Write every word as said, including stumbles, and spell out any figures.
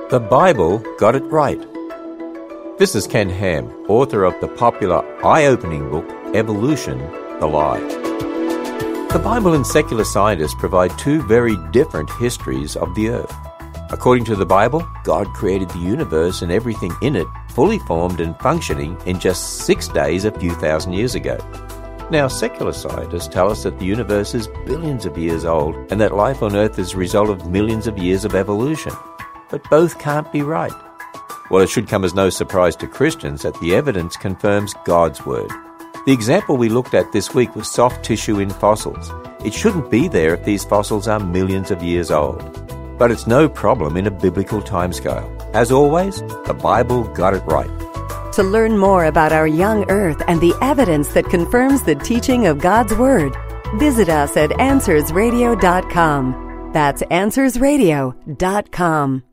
The Bible Got It Right. This is Ken Ham, author of the popular eye-opening book, Evolution, The Lie. The Bible and secular scientists provide two very different histories of the earth. According to the Bible, God created the universe and everything in it fully formed and functioning in just six days a few thousand years ago. Now, secular scientists tell us that the universe is billions of years old and that life on Earth is a result of millions of years of evolution. But both can't be right. Well, it should come as no surprise to Christians that the evidence confirms God's word. The example we looked at this week was soft tissue in fossils. It shouldn't be there if these fossils are millions of years old. But it's no problem in a biblical timescale. As always, the Bible got it right. To learn more about our young Earth and the evidence that confirms the teaching of God's Word, visit us at answers radio dot com. That's answers radio dot com.